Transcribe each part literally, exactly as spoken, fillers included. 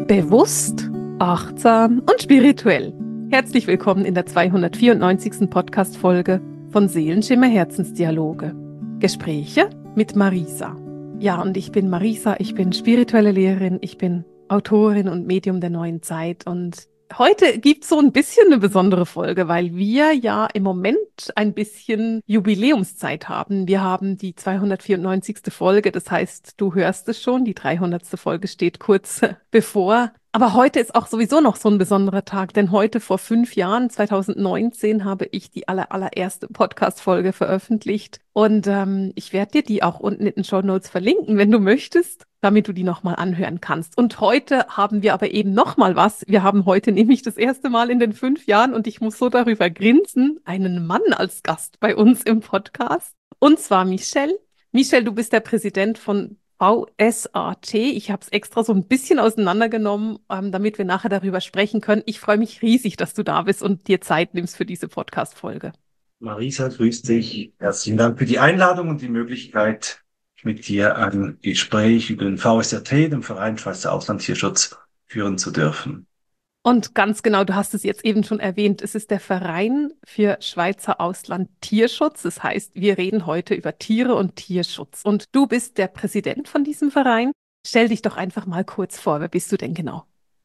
Bewusst, achtsam und spirituell. Herzlich willkommen in der zweihundertvierundneunzigsten Podcast-Folge von Seelenschimmer Herzensdialoge. Gespräche mit Marisa. Ja, und ich bin Marisa, ich bin spirituelle Lehrerin, ich bin Autorin und Medium der neuen Zeit. Und heute gibt es so ein bisschen eine besondere Folge, weil wir ja im Moment ein bisschen Jubiläumszeit haben. Wir haben die zweihundertvierundneunzigste Folge, das heißt, du hörst es schon, die dreihundertste Folge steht kurz bevor. Aber heute ist auch sowieso noch so ein besonderer Tag, denn heute vor fünf Jahren, zweitausendneunzehn, habe ich die aller, allererste Podcast-Folge veröffentlicht. Und ähm, ich werde dir die auch unten in den Shownotes verlinken, wenn du möchtest, damit du die nochmal anhören kannst. Und heute haben wir aber eben nochmal was. Wir haben heute nämlich das erste Mal in den fünf Jahren, und ich muss so darüber grinsen, einen Mann als Gast bei uns im Podcast. Und zwar Michel. Michel, du bist der Präsident von V S A T. Ich habe es extra so ein bisschen auseinandergenommen, ähm, damit wir nachher darüber sprechen können. Ich freue mich riesig, dass du da bist und dir Zeit nimmst für diese Podcast-Folge. Marisa, grüß dich. Herzlichen Dank für die Einladung und die Möglichkeit, mit dir ein Gespräch über den V S A T, den Verein Schweizer Auslandtierschutz, führen zu dürfen. Und ganz genau, du hast es jetzt eben schon erwähnt, es ist der Verein für Schweizer Auslandtierschutz. Das heißt, wir reden heute über Tiere und Tierschutz. Und du bist der Präsident von diesem Verein. Stell dich doch einfach mal kurz vor, wer bist du denn genau?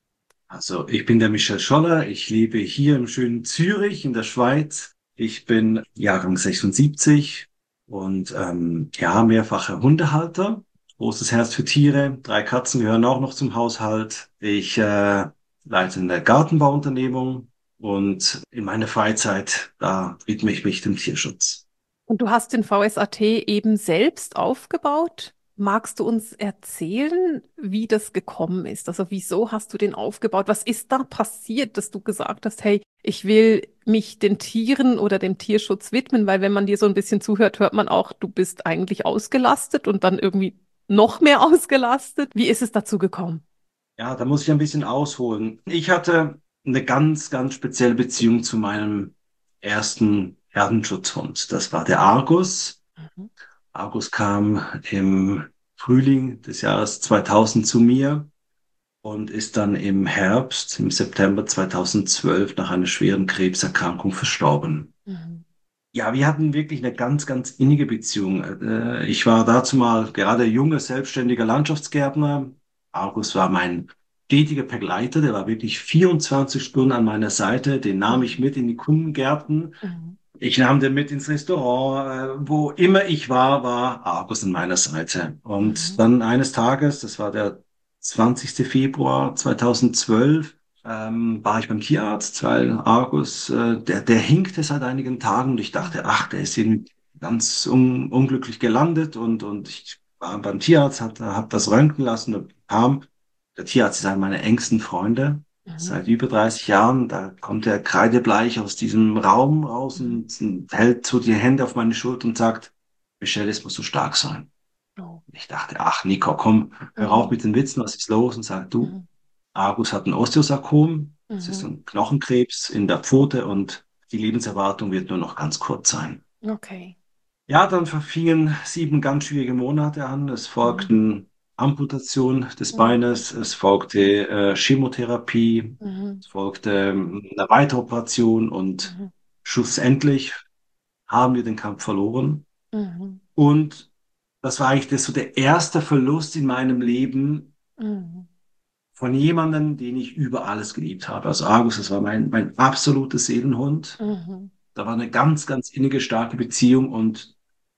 Also, ich bin der Michel Scholler. Ich lebe hier im schönen Zürich in der Schweiz. Ich bin Jahrgang sechsundsiebzig und ähm, ja, mehrfacher Hundehalter. Großes Herz für Tiere. Drei Katzen gehören auch noch zum Haushalt. Ich äh, leite eine Gartenbauunternehmung und in meiner Freizeit, da widme ich mich dem Tierschutz. Und du hast den V S A T eben selbst aufgebaut. Magst du uns erzählen, wie das gekommen ist? Also wieso hast du den aufgebaut? Was ist da passiert, dass du gesagt hast, hey, ich will mich den Tieren oder dem Tierschutz widmen? Weil wenn man dir so ein bisschen zuhört, hört man auch, du bist eigentlich ausgelastet und dann irgendwie noch mehr ausgelastet. Wie ist es dazu gekommen? Ja, da muss ich ein bisschen ausholen. Ich hatte eine ganz, ganz spezielle Beziehung zu meinem ersten Herdenschutzhund. Das war der Argus. Mhm. Argus kam im Frühling des Jahres zweitausend zu mir und ist dann im Herbst, im September zweitausendzwölf nach einer schweren Krebserkrankung verstorben. Mhm. Ja, wir hatten wirklich eine ganz, ganz innige Beziehung. Äh, Ich war dazu mal gerade junger, selbstständiger Landschaftsgärtner. August war mein stetiger Begleiter, der war wirklich vierundzwanzig Stunden an meiner Seite. Den nahm ich Mhm. mit in die Kundengärten. Mhm. Ich nahm den mit ins Restaurant. Äh, Wo immer ich war, war August an meiner Seite. Und Mhm. dann eines Tages, das war der zwanzigste Februar zweitausendzwölf, ähm, war ich beim Tierarzt, weil Argus, äh, der, der hinkte seit einigen Tagen und ich dachte, Mhm. ach, der ist irgendwie ganz un unglücklich gelandet und, und ich war beim Tierarzt, hat, hab das röntgen lassen und kam, der Tierarzt ist einer meiner engsten Freunde, Mhm. seit über dreißig Jahren, da kommt er kreidebleich aus diesem Raum raus Mhm. und, und hält so die Hände auf meine Schulter und sagt, Michelle, es muss so stark sein. Oh. Ich dachte, ach Nico, komm, hör auf Mhm. mit den Witzen, was ist los? Und sagt, du, Mhm. Argus hat ein Osteosarkom, das ist Mhm. ein Knochenkrebs in der Pfote und die Lebenserwartung wird nur noch ganz kurz sein. Okay. Ja, dann verfingen sieben ganz schwierige Monate an. Es Mhm. folgten Amputation des Mhm. Beines, es folgte äh, Chemotherapie, Mhm. es folgte ähm, eine weitere Operation und Mhm. schlussendlich haben wir den Kampf verloren. Mhm. Und das war eigentlich das, so der erste Verlust in meinem Leben Mhm. von jemandem, den ich über alles geliebt habe. Also Argus, das war mein, mein absoluter Seelenhund. Mhm. Da war eine ganz, ganz innige, starke Beziehung und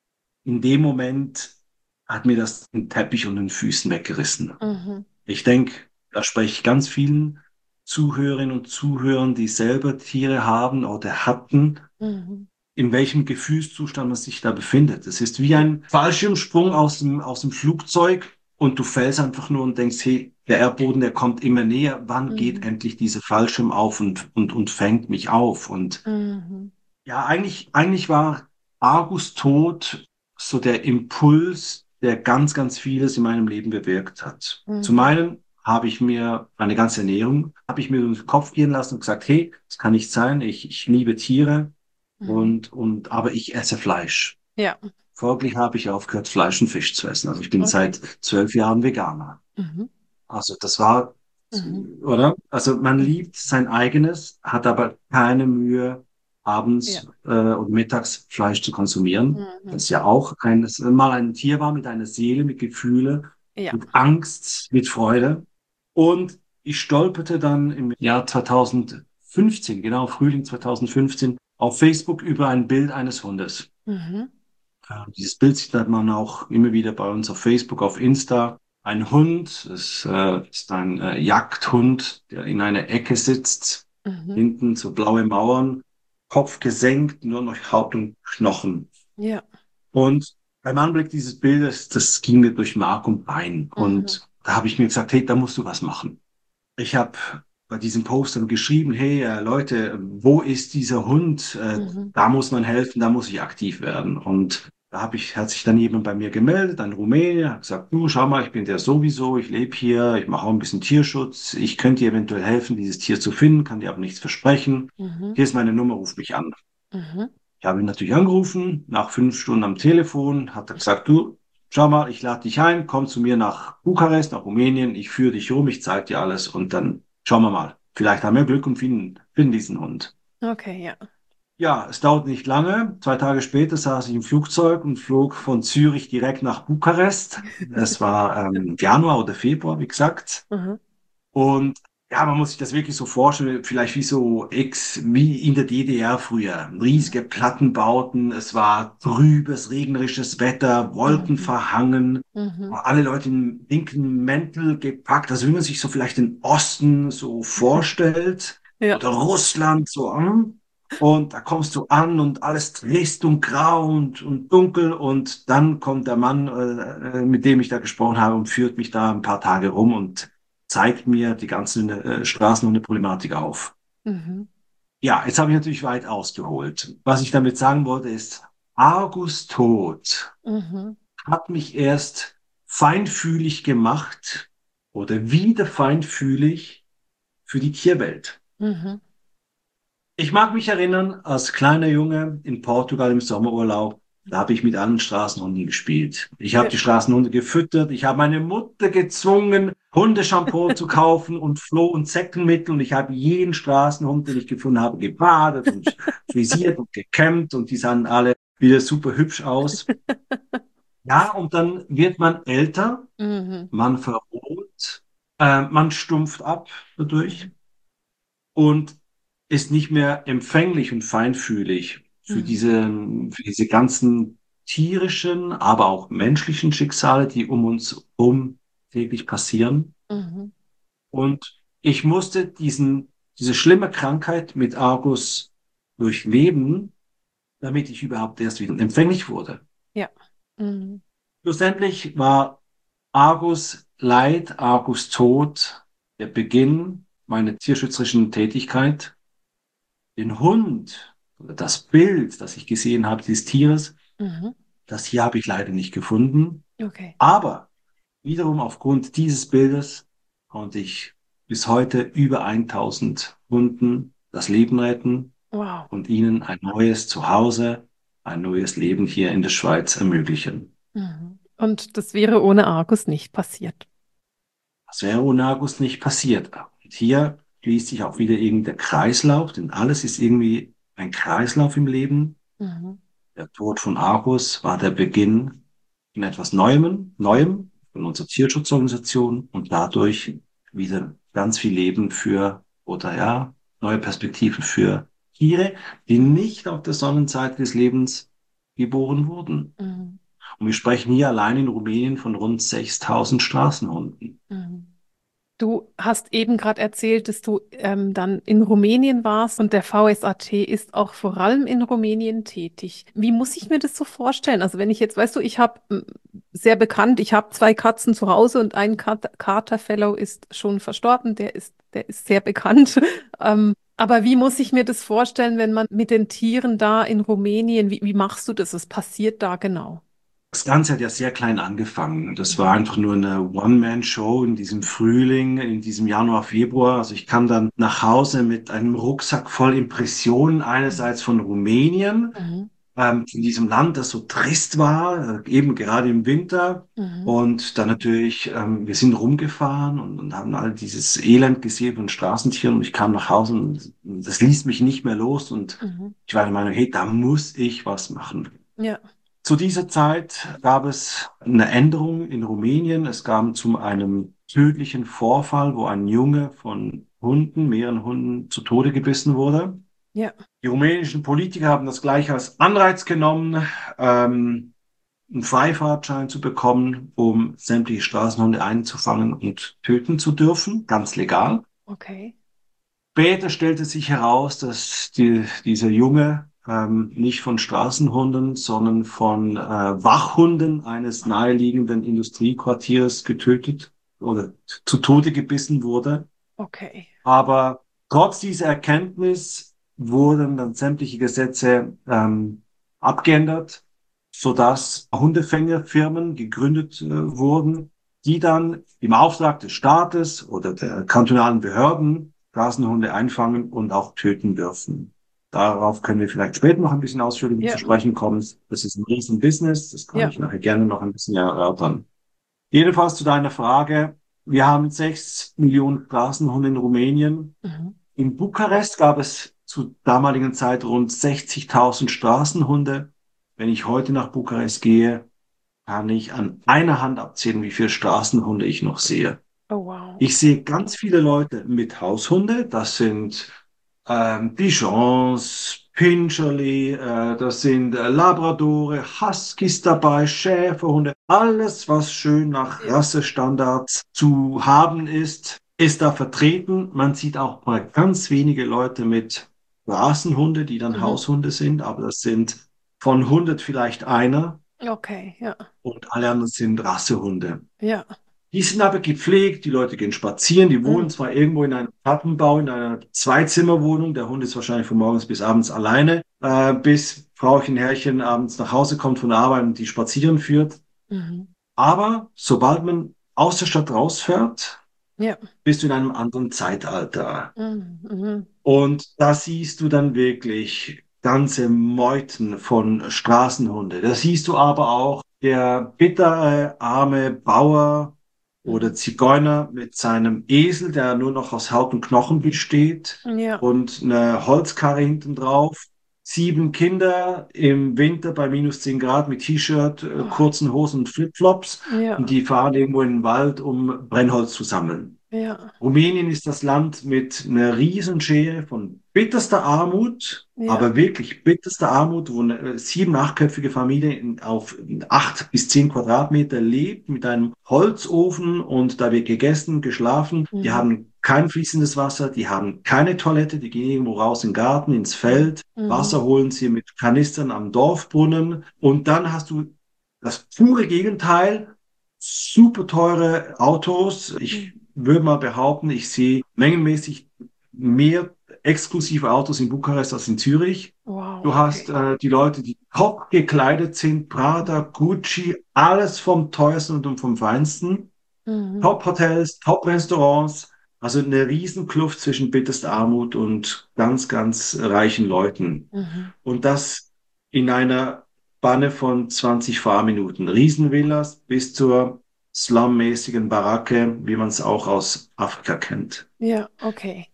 in dem Moment hat mir das den Teppich unter den Füßen weggerissen. Mhm. Ich denke, da spreche ich ganz vielen Zuhörerinnen und Zuhörern, die selber Tiere haben oder hatten, Mhm. in welchem Gefühlszustand man sich da befindet. Es ist wie ein Fallschirmsprung aus dem, aus dem Flugzeug und du fällst einfach nur und denkst, hey, der Erdboden, der kommt immer näher. Wann geht Mhm. endlich dieser Fallschirm auf und, und, und fängt mich auf? Und Mhm. ja, eigentlich, eigentlich war Argus Tod so der Impuls, der ganz, ganz vieles in meinem Leben bewirkt hat. Zum Mhm. einen habe ich mir meine ganze Ernährung, habe ich mir durch den Kopf gehen lassen und gesagt, hey, das kann nicht sein, ich, ich liebe Tiere Mhm. und, und, aber ich esse Fleisch. Ja, Folglich habe ich aufgehört, Fleisch und Fisch zu essen. Also ich bin okay. seit zwölf Jahren Veganer. Mhm. Also das war Mhm. oder? Also man Mhm. liebt sein eigenes, hat aber keine Mühe, Ja. abends äh, und mittags Fleisch zu konsumieren. Mhm. Das ist ja auch ein, das mal ein Tier war mit einer Seele, mit Gefühle, Ja. mit Angst, mit Freude. Und ich stolperte dann im Jahr zweitausendfünfzehn, genau Frühling zweitausendfünfzehn, auf Facebook über ein Bild eines Hundes. Mhm. Äh, Dieses Bild sieht man auch immer wieder bei uns auf Facebook, auf Insta. Ein Hund, es äh, ist ein äh, Jagdhund, der in einer Ecke sitzt, Mhm. hinten so blaue Mauern, Kopf gesenkt, nur noch Haut und Knochen. Ja. Und beim Anblick dieses Bildes, das ging mir durch Mark und Bein. Mhm. Und da habe ich mir gesagt, hey, da musst du was machen. Ich habe bei diesem Post dann geschrieben, hey äh, Leute, wo ist dieser Hund? Äh, Mhm. da muss man helfen, da muss ich aktiv werden. Und da habe ich, hat sich dann jemand bei mir gemeldet, ein Rumäne, hat gesagt, du, schau mal, ich bin der sowieso, ich lebe hier, ich mache auch ein bisschen Tierschutz, ich könnte dir eventuell helfen, dieses Tier zu finden, kann dir aber nichts versprechen. Mhm. Hier ist meine Nummer, ruf mich an. Mhm. Ich habe ihn natürlich angerufen, nach fünf Stunden am Telefon, hat er gesagt, du, schau mal, ich lade dich ein, komm zu mir nach Bukarest, nach Rumänien, ich führe dich rum, ich zeige dir alles und dann schauen wir mal. Vielleicht haben wir Glück und finden, finden diesen Hund. Okay, ja. Ja, es dauert nicht lange. Zwei Tage später saß ich im Flugzeug und flog von Zürich direkt nach Bukarest. Es war ähm, Januar oder Februar, wie gesagt. Mhm. Und ja, man muss sich das wirklich so vorstellen, vielleicht wie so ex, wie in der D D R früher. Riesige Plattenbauten, es war trübes, regnerisches Wetter, Wolken Mhm. verhangen, Mhm. alle Leute in linken Mäntel gepackt, also wie man sich so vielleicht den Osten so vorstellt Ja. oder Russland so. hm? Und da kommst du an und alles trist und grau und, und dunkel und dann kommt der Mann, äh, äh, mit dem ich da gesprochen habe und führt mich da ein paar Tage rum und zeigt mir die ganzen äh, Straßen und eine Problematik auf. Mhm. Ja, jetzt habe ich natürlich weit ausgeholt. Was ich damit sagen wollte ist, Argus Tod Mhm. hat mich erst feinfühlig gemacht oder wieder feinfühlig für die Tierwelt. Mhm. Ich mag mich erinnern, als kleiner Junge in Portugal im Sommerurlaub, da habe ich mit allen Straßenhunden gespielt. Ich habe Ja. die Straßenhunde gefüttert. Ich habe meine Mutter gezwungen, Hundeshampoo zu kaufen und Floh- und Zeckenmittel. Und ich habe jeden Straßenhund, den ich gefunden habe, gebadet und frisiert und gekämmt. Und die sahen alle wieder super hübsch aus. Ja, und dann wird man älter, Mhm. man verroht, äh, man stumpft ab dadurch Mhm. und ist nicht mehr empfänglich und feinfühlig für Mhm. diese, für diese ganzen tierischen, aber auch menschlichen Schicksale, die um uns herum täglich passieren. Mhm. Und ich musste diesen, diese schlimme Krankheit mit Argus durchleben, damit ich überhaupt erst wieder empfänglich wurde. Ja. Mhm. Schlussendlich war Argus Leid, Argus Tod der Beginn meiner tierschützerischen Tätigkeit. Den Hund oder das Bild, das ich gesehen habe, dieses Tieres, Mhm. das hier habe ich leider nicht gefunden. Okay. Aber wiederum aufgrund dieses Bildes konnte ich bis heute über tausend Hunden das Leben retten Wow. und ihnen ein neues Zuhause, ein neues Leben hier in der Schweiz ermöglichen. Mhm. Und das wäre ohne Argus nicht passiert. Das wäre ohne August nicht passiert. Und hier schließt sich auch wieder irgendein Kreislauf, denn alles ist irgendwie ein Kreislauf im Leben. Mhm. Der Tod von Argus war der Beginn in etwas Neuem, Neuem von unserer Tierschutzorganisation und dadurch wieder ganz viel Leben für, oder ja, neue Perspektiven für Tiere, die Mhm. nicht auf der Sonnenseite des Lebens geboren wurden. Mhm. Und wir sprechen hier allein in Rumänien von rund sechstausend Straßenhunden. Mhm. Du hast eben gerade erzählt, dass du ähm, dann in Rumänien warst und der V S A T ist auch vor allem in Rumänien tätig. Wie muss ich mir das so vorstellen? Also wenn ich jetzt, weißt du, ich habe sehr bekannt, ich habe zwei Katzen zu Hause und ein Kat Kater Fellow ist schon verstorben, der ist, der ist sehr bekannt. Ähm, aber wie muss ich mir das vorstellen, wenn man mit den Tieren da in Rumänien, wie, wie machst du das? Was passiert da genau? Das Ganze hat ja sehr klein angefangen. Das war Mhm. einfach nur eine One-Man-Show in diesem Frühling, in diesem Januar, Februar. Also ich kam dann nach Hause mit einem Rucksack voll Impressionen, einerseits von Rumänien, Mhm. ähm, von diesem Land, das so trist war, äh, eben gerade im Winter. Mhm. Und dann natürlich, ähm, wir sind rumgefahren und, und haben all dieses Elend gesehen von Straßentieren und ich kam nach Hause und das ließ mich nicht mehr los und Mhm. ich war der Meinung, hey, da muss ich was machen. Ja. Zu dieser Zeit gab es eine Änderung in Rumänien. Es kam zu einem tödlichen Vorfall, wo ein Junge von Hunden, mehreren Hunden, zu Tode gebissen wurde. Ja. Die rumänischen Politiker haben das gleich als Anreiz genommen, ähm, einen Freifahrtschein zu bekommen, um sämtliche Straßenhunde einzufangen und töten zu dürfen, ganz legal. Okay. Später stellte sich heraus, dass die, dieser Junge ähm, nicht von Straßenhunden, sondern von äh, Wachhunden eines naheliegenden Industriequartiers getötet oder zu Tode gebissen wurde. Okay. Aber trotz dieser Erkenntnis wurden dann sämtliche Gesetze ähm, abgeändert, sodass Hundefängerfirmen gegründet äh, wurden, die dann im Auftrag des Staates oder der kantonalen Behörden Straßenhunde einfangen und auch töten dürfen. Darauf können wir vielleicht später noch ein bisschen ausführlicher zu Ja. sprechen kommen. Das ist ein Riesen-Business, das kann Ja. ich nachher gerne noch ein bisschen erörtern. Jedenfalls zu deiner Frage. Wir haben sechs Millionen Straßenhunde in Rumänien. Mhm. In Bukarest gab es zur damaligen Zeit rund sechzigtausend Straßenhunde. Wenn ich heute nach Bukarest gehe, kann ich an einer Hand abzählen, wie viele Straßenhunde ich noch sehe. Oh, wow. Ich sehe ganz viele Leute mit Haushunde. Das sind ähm, Bichons, Pinscherli, äh, das sind äh, Labradore, Huskies dabei, Schäferhunde. Alles, was schön nach Ja. Rassestandards zu haben ist, ist da vertreten. Man sieht auch mal ganz wenige Leute mit Straßenhunde, die dann Mhm. Haushunde sind, aber das sind von hundert vielleicht einer Okay. Ja. und alle anderen sind Rassehunde. Ja. Die sind aber gepflegt, die Leute gehen spazieren, die wohnen Mhm. zwar irgendwo in einem Plattenbau, in einer Zweizimmerwohnung, der Hund ist wahrscheinlich von morgens bis abends alleine, äh, bis Frauchen, Herrchen abends nach Hause kommt von der Arbeit und die spazieren führt. Mhm. Aber sobald man aus der Stadt rausfährt, Ja. bist du in einem anderen Zeitalter. Mhm. Mhm. Und da siehst du dann wirklich ganze Meuten von Straßenhunde. Da siehst du aber auch der bittere, arme Bauer oder Mhm. Zigeuner mit seinem Esel, der nur noch aus Haut und Knochen besteht Ja. und eine Holzkarre hinten drauf. Sieben Kinder im Winter bei minus zehn Grad mit T-Shirt, äh, Oh. kurzen Hosen und Flipflops und Ja. die fahren irgendwo in den Wald, um Brennholz zu sammeln. Ja. Rumänien ist das Land mit einer Riesenschere von bitterster Armut, Ja. aber wirklich bitterster Armut, wo eine sieben-, achtköpfige Familie in, auf acht bis zehn Quadratmeter lebt mit einem Holzofen und da wird gegessen, geschlafen. Die Mhm. haben kein fließendes Wasser, die haben keine Toilette, die gehen irgendwo raus in den Garten, ins Mhm. Feld. Mhm. Wasser holen sie mit Kanistern am Dorfbrunnen und dann hast du das pure Gegenteil, super teure Autos. Mhm. Ich würde mal behaupten, ich sehe mengenmäßig mehr exklusive Autos in Bukarest als in Zürich. Wow. Du hast Okay. äh, die Leute, die top gekleidet sind, Prada, Mhm. Gucci, alles vom teuersten und vom feinsten. Mhm. Top-Hotels, Top-Restaurants. Also eine Riesenkluft zwischen bitterster Armut und ganz, ganz reichen Leuten. Mhm. Und das in einer Spanne von zwanzig Fahrminuten. Riesenvillas bis zur slummäßigen Baracke, wie man es auch aus Afrika kennt. Ja. Okay.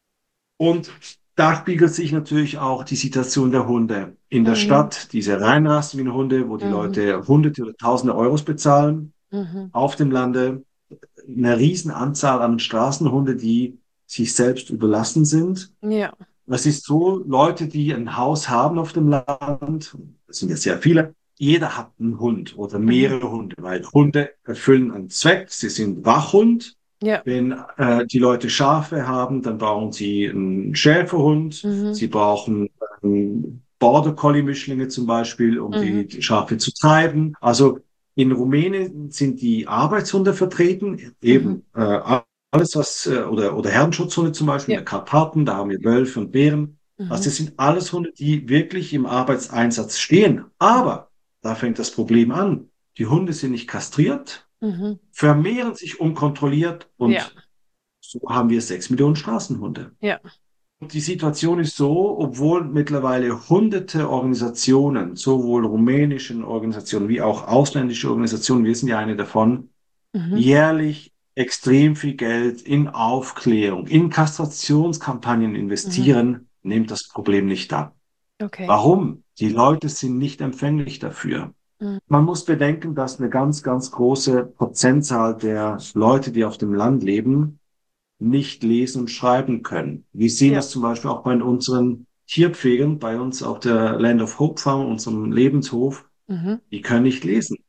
Und da spiegelt sich natürlich auch die Situation der Hunde. In der Mhm. Stadt, diese reinrassigen Hunde, wo die Mhm. Leute Hunderte oder Tausende Euros bezahlen. Mhm. Auf dem Lande eine Riesenanzahl an Straßenhunde, die sich selbst überlassen sind. Ja. Es ist so, Leute, die ein Haus haben auf dem Land, das sind ja sehr viele, jeder hat einen Hund oder Mhm. mehrere Hunde, weil Hunde erfüllen einen Zweck. Sie sind Wachhund. Ja. Wenn äh, die Leute Schafe haben, dann brauchen sie einen Schäferhund. Mhm. Sie brauchen ähm, Border Collie Mischlinge zum Beispiel, um Mhm. die Schafe zu treiben. Also in Rumänien sind die Arbeitshunde vertreten, Mhm. eben äh, alles, was, äh, oder, oder Herdenschutzhunde zum Beispiel in Ja. der Karpaten, da haben wir Wölfe und Bären. Also Mhm. das sind alles Hunde, die wirklich im Arbeitseinsatz stehen. Mhm. Aber da fängt das Problem an. Die Hunde sind nicht kastriert, Mhm. vermehren sich unkontrolliert Ja. und so haben wir sechs Millionen Straßenhunde. Ja. Die Situation ist so, obwohl mittlerweile hunderte Organisationen, sowohl rumänischen Organisationen wie auch ausländische Organisationen, wir sind ja eine davon, Mhm. jährlich extrem viel Geld in Aufklärung, in Kastrationskampagnen Mhm. investieren, nimmt das Problem nicht ab. Okay. Warum? Die Leute sind nicht empfänglich dafür. Mhm. Man muss bedenken, dass eine ganz, ganz große Prozentzahl der Leute, die auf dem Land leben, nicht lesen und schreiben können. Wir sehen Ja. das zum Beispiel auch bei unseren Tierpflegern, bei uns auf der Land of Hope Farm, unserem Lebenshof, Mhm. die können nicht lesen.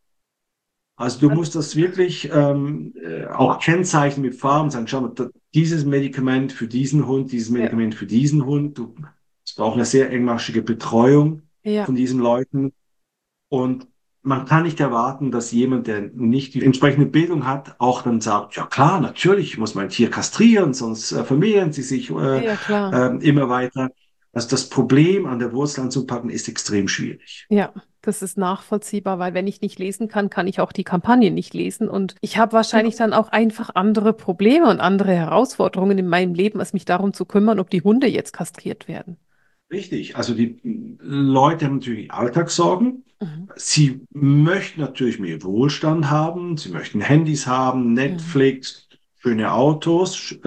Also du musst das wirklich ähm, äh, auch kennzeichnen mit Farben, sagen, schau mal, da, dieses Medikament für diesen Hund, dieses Ja. Medikament für diesen Hund. Du, es braucht eine sehr engmaschige Betreuung Ja. von diesen Leuten. Und man kann nicht erwarten, dass jemand, der nicht die entsprechende Bildung hat, auch dann sagt, ja klar, natürlich, ich muss mein Tier kastrieren, sonst äh, vermehren sie sich äh, Ja, klar. äh, immer weiter. Also das Problem an der Wurzel anzupacken, ist extrem schwierig. Ja, das ist nachvollziehbar, weil wenn ich nicht lesen kann, kann ich auch die Kampagne nicht lesen. Und ich habe wahrscheinlich Genau. dann auch einfach andere Probleme und andere Herausforderungen in meinem Leben, als mich darum zu kümmern, ob die Hunde jetzt kastriert werden. Richtig. Also die Leute haben natürlich Alltagssorgen. Mhm. Sie möchten natürlich mehr Wohlstand haben. Sie möchten Handys haben, Mhm. Netflix, schöne Autos, sch-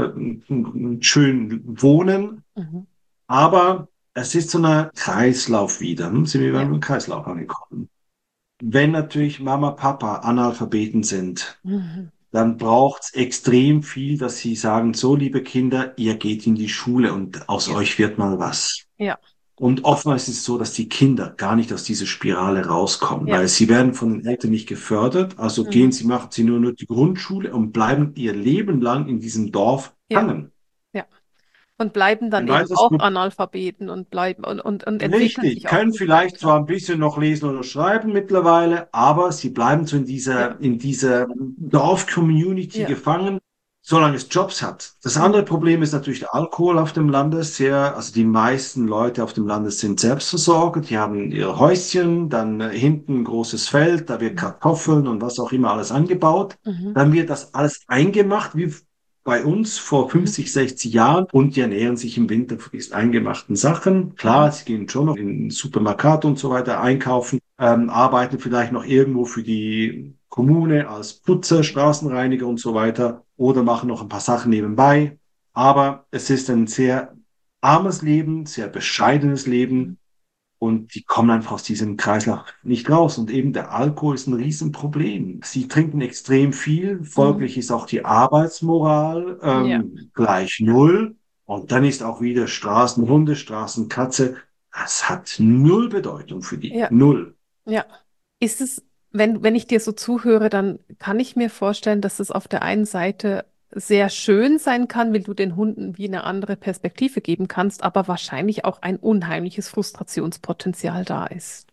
äh, schön wohnen. Mhm. Aber es ist so ein Kreislauf wieder. Hm, sind wir Ja. beim Kreislauf angekommen. Wenn natürlich Mama, Papa Analphabeten sind, Mhm. dann braucht es extrem viel, dass sie sagen, so liebe Kinder, ihr geht in die Schule und aus Ja. euch wird mal was. Ja. Und oftmals ist es so, dass die Kinder gar nicht aus dieser Spirale rauskommen, Ja. weil sie werden von den Eltern nicht gefördert. Also gehen Mhm. sie, machen sie nur, nur die Grundschule und bleiben ihr Leben lang in diesem Dorf Ja. hangen. Ja. Und bleiben dann Ein eben weiteres auch Problem. Analphabeten und bleiben und, und, und entwickeln Richtig, sich auch können nicht vielleicht weiter. zwar ein bisschen noch lesen oder schreiben mittlerweile, aber sie bleiben so in Ja. dieser, in dieser Dorf-Community Ja. gefangen, solange es Jobs hat. Das andere Mhm. Problem ist natürlich der Alkohol auf dem Lande. Sehr, also die meisten Leute auf dem Lande sind selbstversorgt, die haben ihr Häuschen, dann äh, hinten ein großes Feld, da wird Mhm. Kartoffeln und was auch immer alles angebaut. Mhm. Dann wird das alles eingemacht, wie bei uns vor Mhm. fünfzig, sechzig Jahren und die ernähren sich im Winter von diesen eingemachten Sachen. Mhm. Klar, sie gehen schon noch in den Supermarkt und so weiter einkaufen, ähm, arbeiten vielleicht noch irgendwo für die Kommune als Putzer, Straßenreiniger und so weiter oder machen noch ein paar Sachen nebenbei. Aber es ist ein sehr armes Leben, sehr bescheidenes Mhm. Leben und die kommen einfach aus diesem Kreislauf nicht raus. Und eben der Alkohol ist ein Riesenproblem. Sie trinken extrem viel, Mhm. folglich ist auch die Arbeitsmoral Ja. ähm, gleich null. Und dann ist auch wieder Straßenhunde, Straßenkatze. Das hat null Bedeutung für die. Ja. Null. Ja. Ist es, wenn, wenn ich dir so zuhöre, dann kann ich mir vorstellen, dass es auf der einen Seite sehr schön sein kann, wenn du den Hunden wie eine andere Perspektive geben kannst, aber wahrscheinlich auch ein unheimliches Frustrationspotenzial da ist.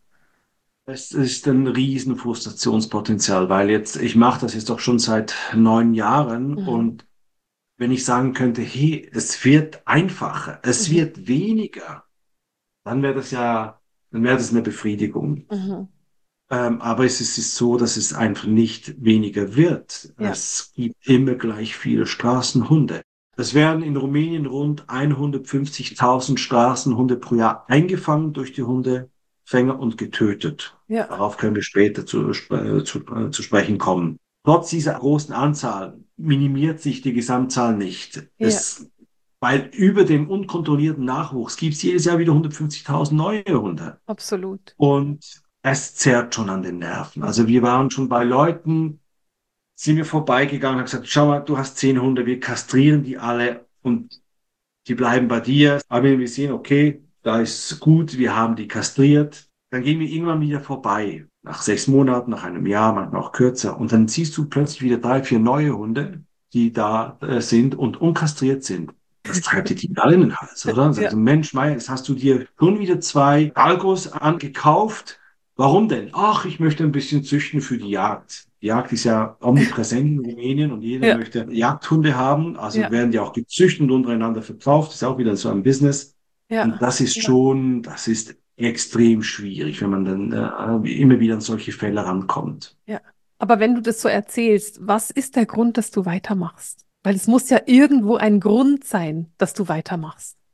Es ist ein riesen Frustrationspotenzial, weil jetzt, ich mache das jetzt doch schon seit neun Jahren Mhm. und wenn ich sagen könnte, hey, es wird einfacher, es Mhm. wird weniger, dann wäre das ja, dann wäre das eine Befriedigung. Mhm. Ähm, aber es ist, es ist so, dass es einfach nicht weniger wird. Ja. Es gibt immer gleich viele Straßenhunde. Es werden in Rumänien rund hundertfünfzigtausend Straßenhunde pro Jahr eingefangen durch die Hundefänger und getötet. Ja. Darauf können wir später zu, äh, zu, äh, zu sprechen kommen. Trotz dieser großen Anzahl minimiert sich die Gesamtzahl nicht. Ja. Es, weil über dem unkontrollierten Nachwuchs gibt es jedes Jahr wieder hundertfünfzigtausend neue Hunde. Absolut. Und es zerrt schon an den Nerven. Also wir waren schon bei Leuten, sind wir vorbeigegangen und haben gesagt, schau mal, du hast zehn Hunde, wir kastrieren die alle und die bleiben bei dir. Aber wenn wir sehen, okay, da ist gut, wir haben die kastriert, dann gehen wir irgendwann wieder vorbei. Nach sechs Monaten, nach einem Jahr, manchmal auch kürzer. Und dann siehst du plötzlich wieder drei, vier neue Hunde, die da äh, sind und unkastriert sind. Das treibt dir die Galle in den Hals, oder? Und Ja. sagst du, Mensch, Meier, jetzt hast du dir schon wieder zwei Galgos angekauft. Warum denn? Ach, ich möchte ein bisschen züchten für die Jagd. Die Jagd ist ja omnipräsent in Rumänien und jeder Ja. möchte Jagdhunde haben. Also Ja. werden die auch gezüchtet und untereinander verkauft. Das ist auch wieder so ein Business. Und Ja. das ist schon, das ist extrem schwierig, wenn man dann äh, immer wieder an solche Fälle rankommt. Ja. Aber wenn du das so erzählst, was ist der Grund, dass du weitermachst? Weil es muss ja irgendwo ein Grund sein, dass du weitermachst.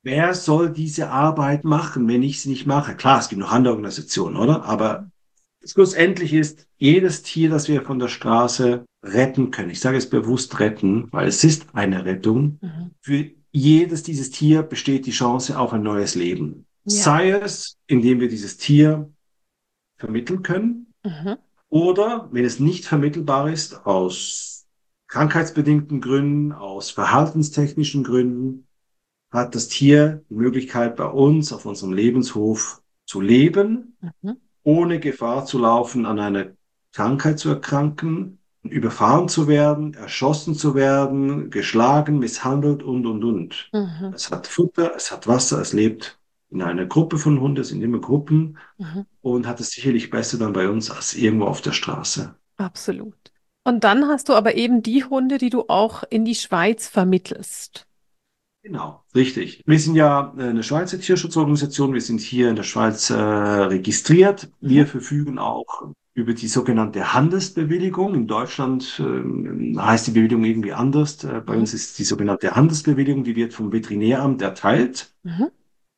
wer soll diese Arbeit machen, wenn ich sie nicht mache? Klar, es gibt noch andere Organisationen, oder? Aber schlussendlich ist jedes Tier, das wir von der Straße retten können, ich sage es bewusst retten, weil es ist eine Rettung, Mhm. für jedes dieses Tier besteht die Chance auf ein neues Leben. Ja. Sei es, indem wir dieses Tier vermitteln können, Mhm. oder wenn es nicht vermittelbar ist, aus krankheitsbedingten Gründen, aus verhaltenstechnischen Gründen, hat das Tier die Möglichkeit, bei uns auf unserem Lebenshof zu leben, Mhm. ohne Gefahr zu laufen, an einer Krankheit zu erkranken, überfahren zu werden, erschossen zu werden, geschlagen, misshandelt und, und, und. Mhm. Es hat Futter, es hat Wasser, es lebt in einer Gruppe von Hunden, es sind immer Gruppen Mhm. und hat es sicherlich besser dann bei uns als irgendwo auf der Straße. Absolut. Und dann hast du aber eben die Hunde, die du auch in die Schweiz vermittelst. Genau, richtig. Wir sind ja äh, eine Schweizer Tierschutzorganisation. Wir sind hier in der Schweiz äh, registriert. Wir Mhm. verfügen auch über die sogenannte Handelsbewilligung. In Deutschland ähm, heißt die Bewilligung irgendwie anders. Äh, bei Mhm. uns ist die sogenannte Handelsbewilligung, die wird vom Veterinäramt erteilt. Mhm.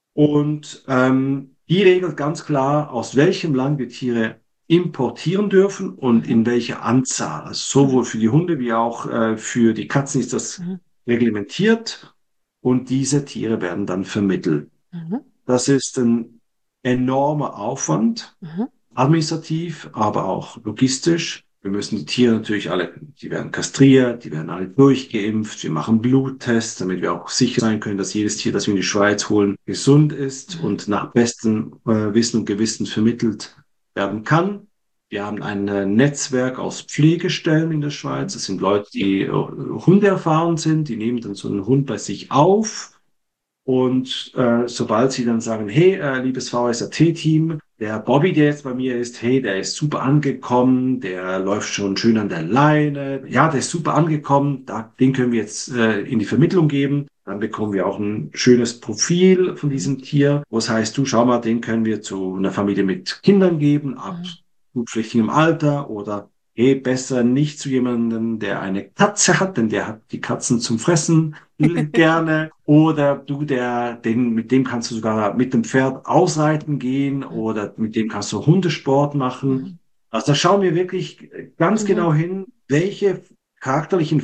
Und ähm, die regelt ganz klar, aus welchem Land wir Tiere importieren dürfen und Mhm. in welcher Anzahl. Also Mhm. sowohl für die Hunde wie auch äh, für die Katzen ist das Mhm. reglementiert und diese Tiere werden dann vermittelt. Mhm. Das ist ein enormer Aufwand, Mhm. administrativ, aber auch logistisch. Wir müssen die Tiere natürlich alle, die werden kastriert, die werden alle durchgeimpft. Wir machen Bluttests, damit wir auch sicher sein können, dass jedes Tier, das wir in die Schweiz holen, gesund ist Mhm. und nach bestem äh, Wissen und Gewissen vermittelt werden kann. Wir haben ein äh, Netzwerk aus Pflegestellen in der Schweiz. Das sind Leute, die äh, Hunde erfahren sind. Die nehmen dann so einen Hund bei sich auf. Und äh, sobald sie dann sagen, hey, äh, liebes V S A T-Team, der Bobby, der jetzt bei mir ist, hey, der ist super angekommen, der läuft schon schön an der Leine, ja, der ist super angekommen, da, den können wir jetzt äh, in die Vermittlung geben. Dann bekommen wir auch ein schönes Profil von Mhm. diesem Tier, wo es heißt, du, schau mal, den können wir zu einer Familie mit Kindern geben, ab Mhm. schulpflichtigem Alter oder hey, besser nicht zu jemandem, der eine Katze hat, denn der hat die Katzen zum Fressen gerne. Oder du, der, den, mit dem kannst du sogar mit dem Pferd ausreiten gehen oder mit dem kannst du Hundesport machen. Mhm. Also da schauen wir wirklich ganz Mhm. genau hin, welche charakterlichen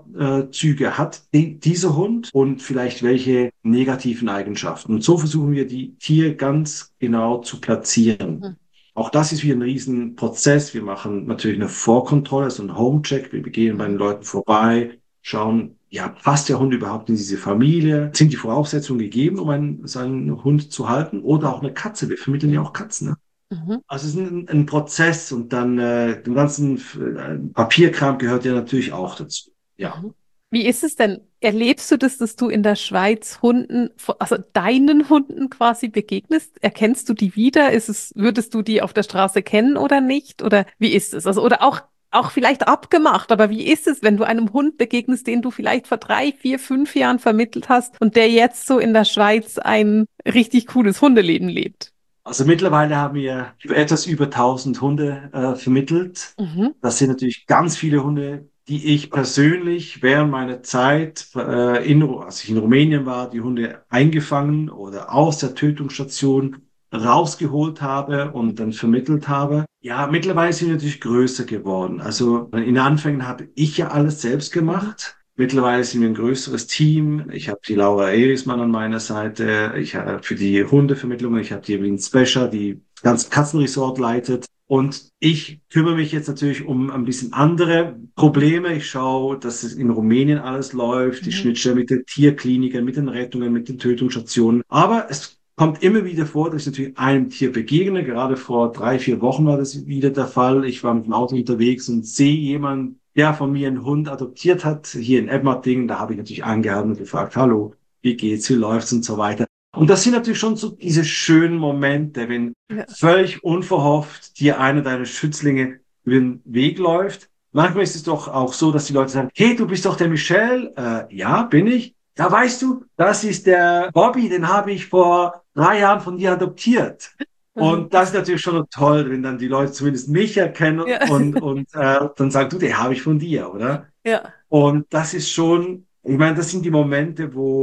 Vorzüge hat die, dieser Hund und vielleicht welche negativen Eigenschaften. Und so versuchen wir die Tiere ganz genau zu platzieren. Mhm. Auch das ist wieder ein Riesenprozess. Wir machen natürlich eine Vorkontrolle, so einen Homecheck. Wir gehen bei den Mhm. Leuten vorbei, schauen, ja, passt der Hund überhaupt in diese Familie? Sind die Voraussetzungen gegeben, um einen, seinen Hund zu halten? Oder auch eine Katze. Wir vermitteln ja auch Katzen. Ne? Mhm. Also es ist ein, ein Prozess und dann äh, den ganzen äh, Papierkram gehört ja natürlich auch dazu. Ja. Mhm. Wie ist es denn? Erlebst du das, dass du in der Schweiz Hunden, also deinen Hunden quasi begegnest? Erkennst du die wieder? Ist es, würdest du die auf der Straße kennen oder nicht? Oder wie ist es? Also, oder auch, auch vielleicht abgemacht, aber wie ist es, wenn du einem Hund begegnest, den du vielleicht vor drei, vier, fünf Jahren vermittelt hast und der jetzt so in der Schweiz ein richtig cooles Hundeleben lebt? Also mittlerweile haben wir etwas über tausend Hunde äh, vermittelt. Mhm. Das sind natürlich ganz viele Hunde, die ich persönlich während meiner Zeit, äh, in, als ich in Rumänien war, die Hunde eingefangen oder aus der Tötungsstation rausgeholt habe und dann vermittelt habe. Ja, mittlerweile sind wir natürlich größer geworden. Also in den Anfängen habe ich ja alles selbst Mhm. gemacht. Mittlerweile sind wir ein größeres Team. Ich habe die Laura Erismann an meiner Seite. Ich habe für die Hundevermittlung, ich habe die Evelyn Specher, die das ganze Katzenresort leitet. Und ich kümmere mich jetzt natürlich um ein bisschen andere Probleme. Ich schaue, dass es in Rumänien alles läuft, die Mhm. Schnittstelle mit den Tierkliniken, mit den Rettungen, mit den Tötungsstationen. Aber es kommt immer wieder vor, dass ich natürlich einem Tier begegne. Gerade vor drei, vier Wochen war das wieder der Fall. Ich war mit dem Auto unterwegs und sehe jemanden, der von mir einen Hund adoptiert hat, hier in Edmardingen. Da habe ich natürlich angehalten und gefragt, hallo, wie geht's, wie läuft's und so weiter. Und das sind natürlich schon so diese schönen Momente, wenn Ja. völlig unverhofft dir einer deiner Schützlinge über den Weg läuft. Manchmal ist es doch auch so, dass die Leute sagen, hey, du bist doch der Michel. Äh, ja, bin ich. Ja, weißt du, das ist der Bobby, den habe ich vor drei Jahren von dir adoptiert. Mhm. Und das ist natürlich schon toll, wenn dann die Leute zumindest mich erkennen Ja. und, und äh, dann sagen, du, den habe ich von dir, oder? Ja. Und das ist schon, ich meine, das sind die Momente, wo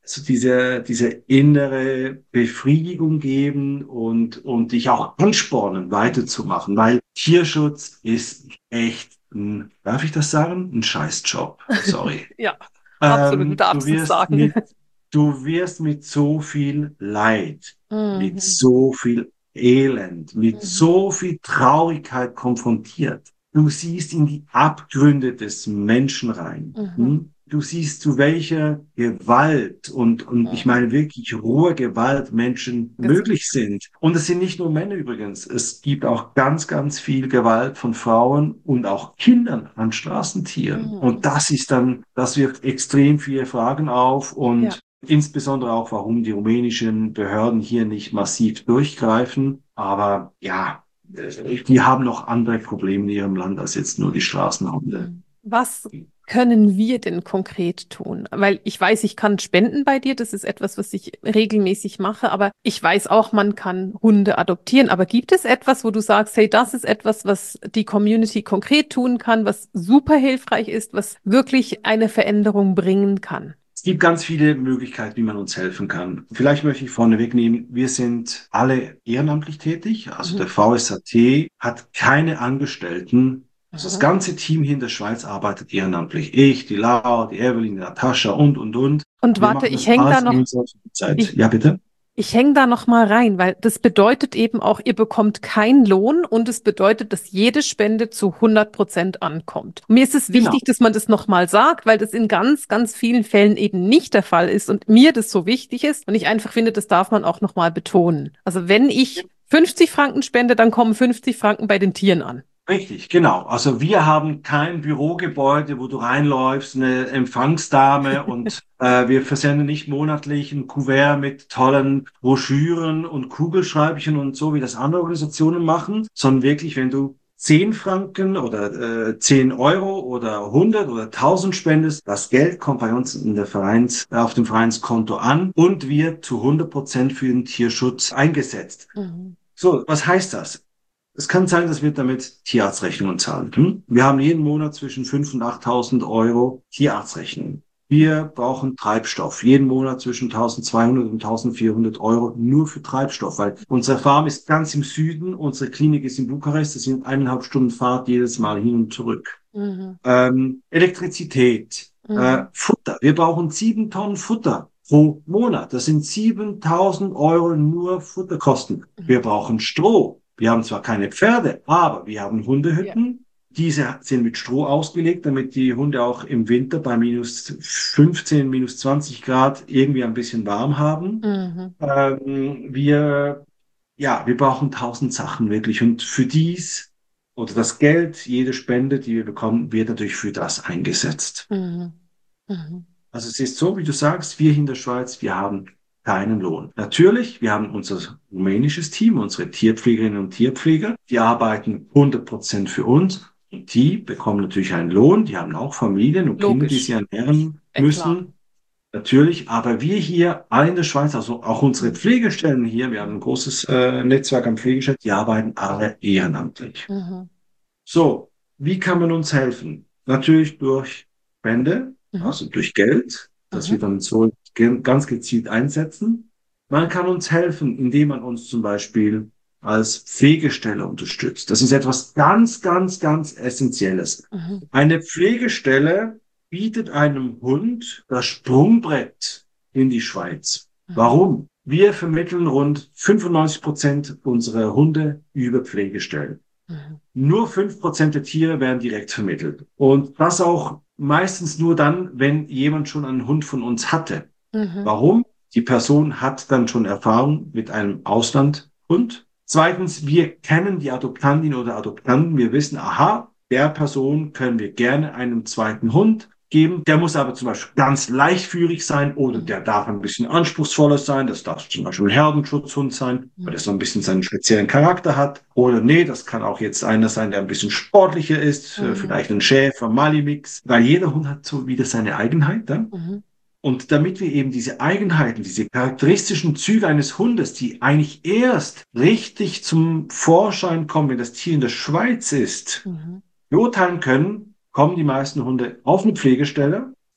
so diese, diese innere Befriedigung geben und, und dich auch anspornen, weiterzumachen, weil Tierschutz ist echt ein, darf ich das sagen? Ein Scheißjob. Sorry. Ja, absolut, du Ähm, du darfst es wirst sagen. mit, du wirst mit so viel Leid, mit Mhm. so viel Elend, mit Mhm. so viel Traurigkeit konfrontiert. Du siehst in die Abgründe des Menschen rein. Mhm. Hm? Du siehst, zu welcher Gewalt und, und ich Mhm. meine wirklich rohe Gewalt Menschen Gesund. möglich sind. Und es sind nicht nur Männer übrigens. Es gibt auch ganz, ganz viel Gewalt von Frauen und auch Kindern an Straßentieren. Mhm. Und das ist dann, das wirft extrem viele Fragen auf Ja. und insbesondere auch, warum die rumänischen Behörden hier nicht massiv durchgreifen. Aber ja, die haben noch andere Probleme in ihrem Land als jetzt nur die Straßenhunde. Mhm. Was können wir denn konkret tun? Weil ich weiß, ich kann spenden bei dir. Das ist etwas, was ich regelmäßig mache. Aber ich weiß auch, man kann Hunde adoptieren. Aber gibt es etwas, wo du sagst, hey, das ist etwas, was die Community konkret tun kann, was super hilfreich ist, was wirklich eine Veränderung bringen kann? Es gibt ganz viele Möglichkeiten, wie man uns helfen kann. Vielleicht möchte ich vorneweg nehmen, wir sind alle ehrenamtlich tätig. Also Mhm. der V S A T hat keine Angestellten. Also das Mhm. ganze Team hier in der Schweiz arbeitet ehrenamtlich. Ich, die Laura, die Evelyn, die Natascha und, und, und. Und Wir warte, machen ich das hänge da alles in noch, unserer Zeit. ich, Ja, bitte? Ich hänge da noch mal rein, weil das bedeutet eben auch, ihr bekommt keinen Lohn und es bedeutet, dass jede Spende zu hundert Prozent ankommt. Und mir ist es Genau. wichtig, dass man das noch mal sagt, weil das in ganz, ganz vielen Fällen eben nicht der Fall ist und mir das so wichtig ist und ich einfach finde, das darf man auch noch mal betonen. Also wenn ich fünfzig Franken spende, dann kommen fünfzig Franken bei den Tieren an. Richtig, genau. Also wir haben kein Bürogebäude, wo du reinläufst, eine Empfangsdame und äh, wir versenden nicht monatlich ein Kuvert mit tollen Broschüren und Kugelschreibchen und so, wie das andere Organisationen machen, sondern wirklich, wenn du zehn Franken oder äh, zehn Euro oder hundert oder tausend spendest, das Geld kommt bei uns in der Vereins, auf dem Vereinskonto an und wird zu hundert Prozent für den Tierschutz eingesetzt. Mhm. So, was heißt das? Es kann sein, dass wir damit Tierarztrechnungen zahlen. Hm? Wir haben jeden Monat zwischen fünftausend und achttausend Euro Tierarztrechnungen. Wir brauchen Treibstoff. Jeden Monat zwischen eintausendzweihundert und eintausendvierhundert Euro nur für Treibstoff, weil unsere Farm ist ganz im Süden, unsere Klinik ist in Bukarest. Das sind eineinhalb Stunden Fahrt jedes Mal hin und zurück. Mhm. Ähm, Elektrizität, äh, Mhm. Futter. Wir brauchen sieben Tonnen Futter pro Monat. Das sind siebentausend Euro nur Futterkosten. Wir Mhm. brauchen Stroh. Wir haben zwar keine Pferde, aber wir haben Ja. Hundehütten. Diese sind mit Stroh ausgelegt, damit die Hunde auch im Winter bei minus fünfzehn, minus zwanzig Grad irgendwie ein bisschen warm haben. Mhm. Ähm, wir, ja, wir brauchen tausend Sachen wirklich. Und für dies oder das Geld, jede Spende, die wir bekommen, wird natürlich für das eingesetzt. Mhm. Mhm. Also es ist so, wie du sagst, wir hier in der Schweiz, wir haben keinen Lohn. Natürlich, wir haben unser rumänisches Team, unsere Tierpflegerinnen und Tierpfleger, die arbeiten hundert Prozent für uns. Und die bekommen natürlich einen Lohn, die haben auch Familien und Kinder, die sie Logisch. ernähren Äh, klar. müssen. Natürlich, aber wir hier alle in der Schweiz, also auch unsere Mhm. Pflegestellen hier, wir haben ein großes äh, Netzwerk an Pflegestellen, die arbeiten alle ehrenamtlich. Mhm. So, wie kann man uns helfen? Natürlich durch Spende, Mhm. also durch Geld, das wir Mhm. dann so ge- ganz gezielt einsetzen. Man kann uns helfen, indem man uns zum Beispiel als Pflegestelle unterstützt. Das ist etwas ganz, ganz, ganz Essentielles. Mhm. Eine Pflegestelle bietet einem Hund das Sprungbrett in die Schweiz. Mhm. Warum? Wir vermitteln rund fünfundneunzig Prozent unserer Hunde über Pflegestellen. Mhm. Nur fünf Prozent der Tiere werden direkt vermittelt. Und das auch meistens nur dann, wenn jemand schon einen Hund von uns hatte. Mhm. Warum? Die Person hat dann schon Erfahrung mit einem Auslandhund. Zweitens, wir kennen die Adoptantin oder Adoptanten. Wir wissen, aha, der Person können wir gerne einen zweiten Hund geben. Der muss aber zum Beispiel ganz leichtführig sein oder Mhm. der darf ein bisschen anspruchsvoller sein. Das darf zum Beispiel ein Herdenschutzhund sein, weil Mhm. der so ein bisschen seinen speziellen Charakter hat. Oder nee, das kann auch jetzt einer sein, der ein bisschen sportlicher ist, äh, Mhm. vielleicht ein Schäfer, Mali-Mix. Weil jeder Hund hat so wieder seine Eigenheit. Ja? Mhm. Und damit wir eben diese Eigenheiten, diese charakteristischen Züge eines Hundes, die eigentlich erst richtig zum Vorschein kommen, wenn das Tier in der Schweiz ist, Mhm. beurteilen können, kommen die meisten Hunde auf eine Pflegestelle.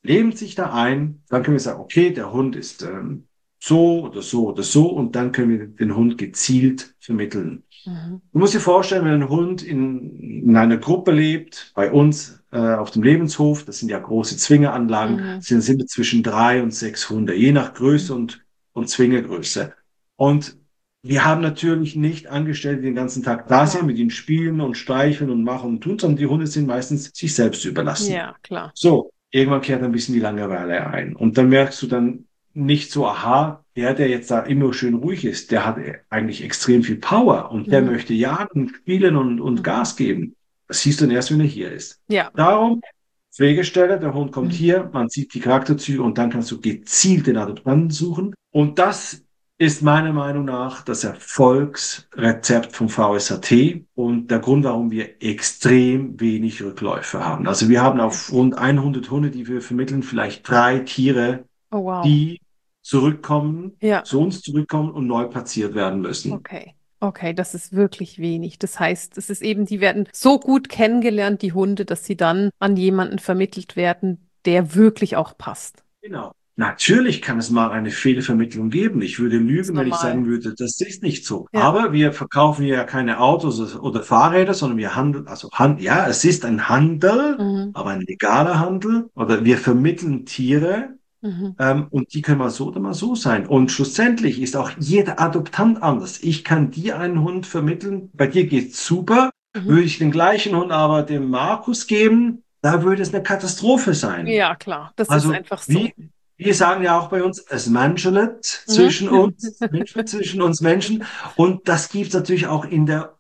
leben sich da ein, dann können wir sagen, okay, der Hund ist ähm, so oder so oder so und dann können wir den Hund gezielt vermitteln. Mhm. Du musst dir vorstellen, wenn ein Hund in, in einer Gruppe lebt, bei uns äh, auf dem Lebenshof, das sind ja große Zwingeranlagen, Mhm. sind, sind wir zwischen drei und sechs Hunde, je nach Größe und, und Zwingergröße. Und wir haben natürlich nicht Angestellte, die den ganzen Tag da sind, Klar. mit ihnen spielen und streicheln und machen und tun, sondern die Hunde sind meistens sich selbst überlassen. Ja, klar. So, irgendwann kehrt ein bisschen die Langeweile ein. Und dann merkst du dann nicht so, aha, der, der jetzt da immer schön ruhig ist, der hat eigentlich extrem viel Power und der Mhm. möchte jagen, spielen und, und Mhm. Gas geben. Das siehst du dann erst, wenn er hier ist. Ja. Darum, Pflegestelle, der Hund kommt Mhm. hier, man sieht die Charakterzüge und dann kannst du gezielt den Adoptanten suchen. Und das ist meiner Meinung nach das Erfolgsrezept vom V S A T und der Grund, warum wir extrem wenig Rückläufe haben. Also wir haben auf rund hundert Hunde, die wir vermitteln, vielleicht drei Tiere, Oh, wow. die zurückkommen, Ja. zu uns zurückkommen und neu platziert werden müssen. Okay. Okay, das ist wirklich wenig. Das heißt, es ist eben, die werden so gut kennengelernt, die Hunde, dass sie dann an jemanden vermittelt werden, der wirklich auch passt. Genau. Natürlich kann es mal eine Fehlvermittlung geben. Ich würde Das ist lügen, wenn ich sagen normal. würde, das ist nicht so. Ja. Aber wir verkaufen ja keine Autos oder Fahrräder, sondern wir handeln, also Hand, ja, es ist ein Handel, Mhm. aber ein legaler Handel. Oder wir vermitteln Tiere, Mhm. ähm, und die können mal so oder mal so sein. Und schlussendlich ist auch jeder Adoptant anders. Ich kann dir einen Hund vermitteln, bei dir geht's super. Mhm. Würde ich den gleichen Hund aber dem Markus geben, da würde es eine Katastrophe sein. Ja, klar. Das ist Also einfach so. wie, wir sagen ja auch bei uns, es menschelt zwischen Mhm. uns, Menschen zwischen uns Menschen. Und das gibt es natürlich auch in der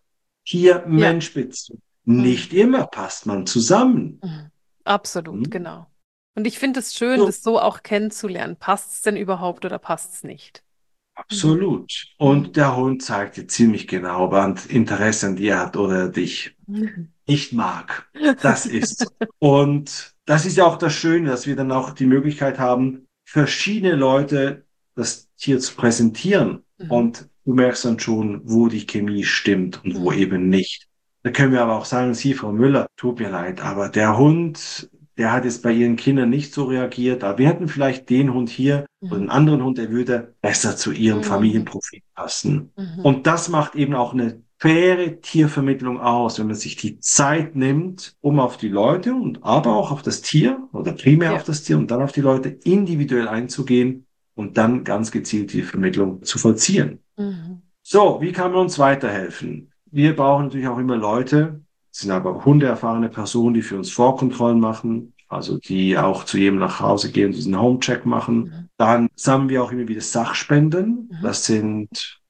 Ja. Tier-Mensch-Beziehung. Nicht Mhm. immer passt man zusammen. Mhm. Absolut, Hm? genau. Und ich finde es schön, So, das so auch kennenzulernen. Passt es denn überhaupt oder passt es nicht? Mhm. absolut. Und Mhm. der Hund zeigt dir ziemlich genau, ob er ein Interesse an dir hat oder dich nicht mag. Das ist so. Und das ist ja auch das Schöne, dass wir dann auch die Möglichkeit haben, verschiedene Leute das Tier zu präsentieren. Mhm. Und du merkst dann schon, wo die Chemie stimmt und wo Mhm. eben nicht. Da können wir aber auch sagen, Sie, Frau Müller, tut mir leid, aber der Hund, der hat jetzt bei Ihren Kindern nicht so reagiert. Aber wir hätten vielleicht den Hund hier oder Mhm. einen anderen Hund, der würde besser zu Ihrem Mhm. Familienprofil passen. Mhm. Und das macht eben auch eine faire Tiervermittlung aus, wenn man sich die Zeit nimmt, um auf die Leute und aber auch auf das Tier oder primär Ja. auf das Tier und dann auf die Leute individuell einzugehen und dann ganz gezielt die Vermittlung zu vollziehen. Mhm. So, wie kann man uns weiterhelfen? Wir brauchen natürlich auch immer Leute, das sind aber hundeerfahrene Personen, die für uns Vorkontrollen machen, also die auch zu jedem nach Hause gehen, diesen Homecheck machen. Mhm. Dann sammeln wir auch immer wieder Sachspenden. Mhm. Das sind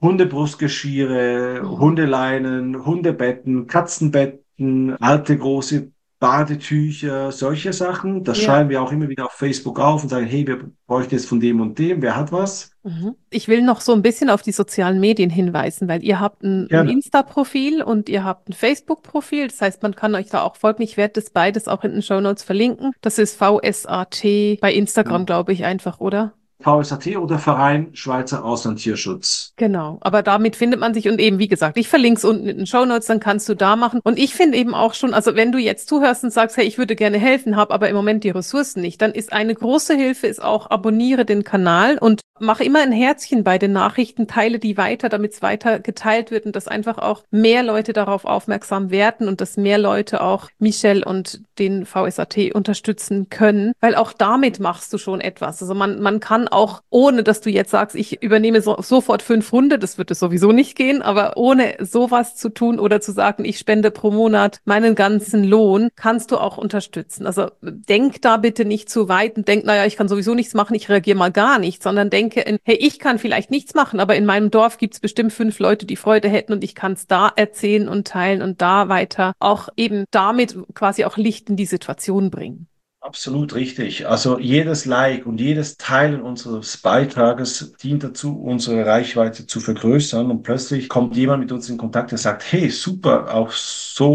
Hundebrustgeschirre, Mhm. Hundeleinen, Hundebetten, Katzenbetten, alte große Badetücher, solche Sachen. Das Ja. schreiben wir auch immer wieder auf Facebook auf und sagen, hey, wir bräuchten jetzt von dem und dem, wer hat was? Mhm. Ich will noch so ein bisschen auf die sozialen Medien hinweisen, weil ihr habt ein, ein Gerne. Insta-Profil und ihr habt ein Facebook-Profil. Das heißt, man kann euch da auch folgen. Ich werde das beides auch in den Shownotes verlinken. Das ist V S A T bei Instagram, glaube ich, einfach, oder? V S A T oder Verein Schweizer Auslandtierschutz. Genau, aber damit findet man sich und eben, wie gesagt, ich verlinke es unten in den Shownotes, dann kannst du da machen. Und ich finde eben auch schon, also wenn du jetzt zuhörst und sagst, hey, ich würde gerne helfen, habe aber im Moment die Ressourcen nicht, dann ist eine große Hilfe, ist auch, abonniere den Kanal und mach immer ein Herzchen bei den Nachrichten, teile die weiter, damit es weiter geteilt wird und dass einfach auch mehr Leute darauf aufmerksam werden und dass mehr Leute auch Michelle und den V S A T unterstützen können, weil auch damit machst du schon etwas. Also man, man kann auch, ohne dass du jetzt sagst, ich übernehme so, sofort fünf Hunde, das wird es sowieso nicht gehen, aber ohne sowas zu tun oder zu sagen, ich spende pro Monat meinen ganzen Lohn, kannst du auch unterstützen. Also denk da bitte nicht zu weit und denk, naja, ich kann sowieso nichts machen, ich reagiere mal gar nicht, sondern denke, in, hey, ich kann vielleicht nichts machen, aber in meinem Dorf gibt es bestimmt fünf Leute, die Freude hätten und ich kann es da erzählen und teilen und da weiter auch eben damit quasi auch Licht in die Situation bringen. Absolut richtig. Also jedes Like und jedes Teilen unseres Beitrages dient dazu, unsere Reichweite zu vergrößern. Und plötzlich kommt jemand mit uns in Kontakt, der sagt, hey, super, auch so